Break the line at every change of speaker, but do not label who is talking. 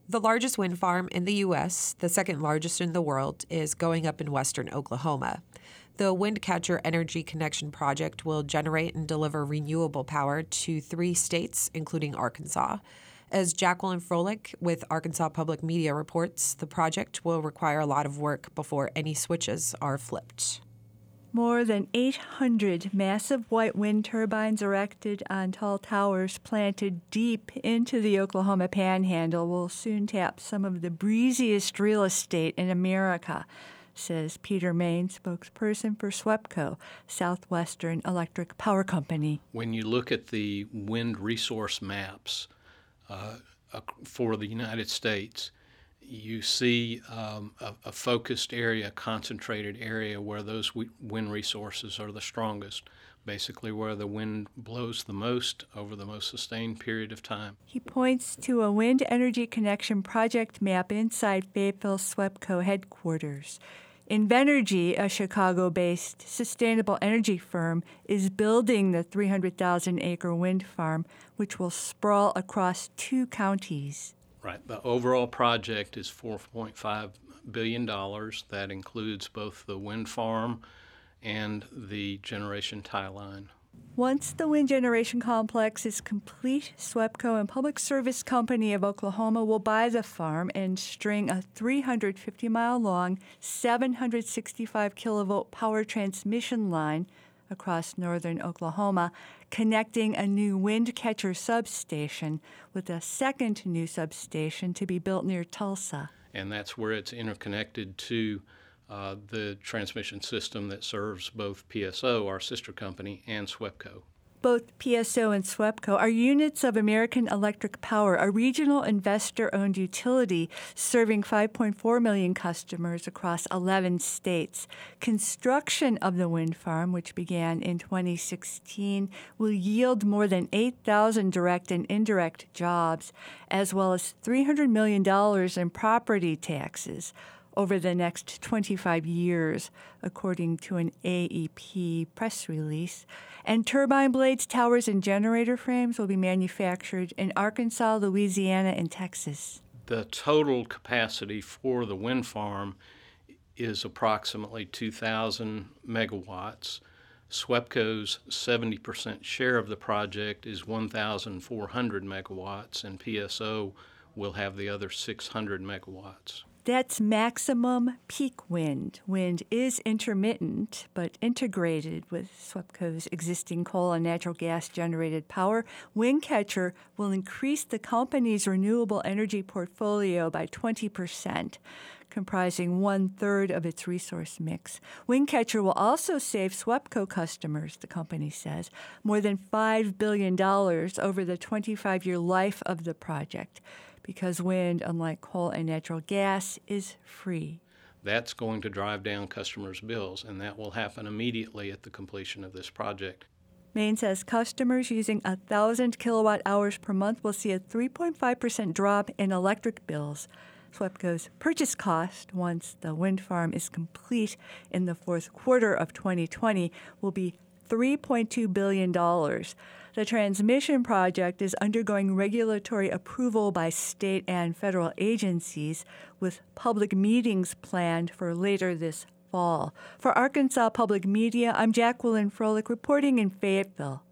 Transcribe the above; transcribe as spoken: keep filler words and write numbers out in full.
The largest wind farm in the U S, the second largest in the world, is going up in western Oklahoma. The Windcatcher Energy Connection project will generate and deliver renewable power to three states, including Arkansas. As Jacqueline Froelich with Arkansas Public Media reports, the project will require a lot of work before any switches are flipped.
More than eight hundred massive white wind turbines erected on tall towers planted deep into the Oklahoma Panhandle will soon tap some of the breeziest real estate in America, says Peter Main, spokesperson for SWEPCO, Southwestern Electric Power Company.
When you look at the wind resource maps uh, for the United States, you see um, a, a focused area, a concentrated area where those w- wind resources are the strongest, basically where the wind blows the most over the most sustained period of time.
He points to a wind energy connection project map inside Fayetteville SWEPCO headquarters. Invenergy, a Chicago-based sustainable energy firm, is building the three hundred thousand acre wind farm, which will sprawl across two counties.
Right. The overall project is four point five billion dollars. That includes both the wind farm and the generation tie line.
Once the wind generation complex is complete, SWEPCO and Public Service Company of Oklahoma will buy the farm and string a three hundred fifty mile long, seven hundred sixty-five kilovolt power transmission line across northern Oklahoma, connecting a new Windcatcher substation with a second new substation to be built near Tulsa.
And that's where it's interconnected to uh, the transmission system that serves both P S O, our sister company, and SWEPCO.
Both P S O and SWEPCO are units of American Electric Power, a regional investor-owned utility serving five point four million customers across eleven states. Construction of the wind farm, which began in twenty sixteen, will yield more than eight thousand direct and indirect jobs, as well as three hundred million dollars in property taxes over the next twenty-five years, according to an A E P press release. And turbine blades, towers, and generator frames will be manufactured in Arkansas, Louisiana, and Texas.
The total capacity for the wind farm is approximately two thousand megawatts. SWEPCO's seventy percent share of the project is one thousand four hundred megawatts, and P S O will have the other six hundred megawatts.
That's maximum peak wind. Wind is intermittent, but integrated with SWEPCO's existing coal and natural gas-generated power. Windcatcher will increase the company's renewable energy portfolio by twenty percent, comprising one-third of its resource mix. Windcatcher will also save SWEPCO customers, the company says, more than five billion dollars over the twenty-five year life of the project, because wind, unlike coal and natural gas, is free.
That's going to drive down customers' bills, and that will happen immediately at the completion of this project.
Maine says customers using one thousand kilowatt hours per month will see a three point five percent drop in electric bills. SWEPCO's purchase cost, once the wind farm is complete in the fourth quarter of twenty twenty, will be three point two billion dollars. The transmission project is undergoing regulatory approval by state and federal agencies, with public meetings planned for later this fall. For Arkansas Public Media, I'm Jacqueline Froelich reporting in Fayetteville.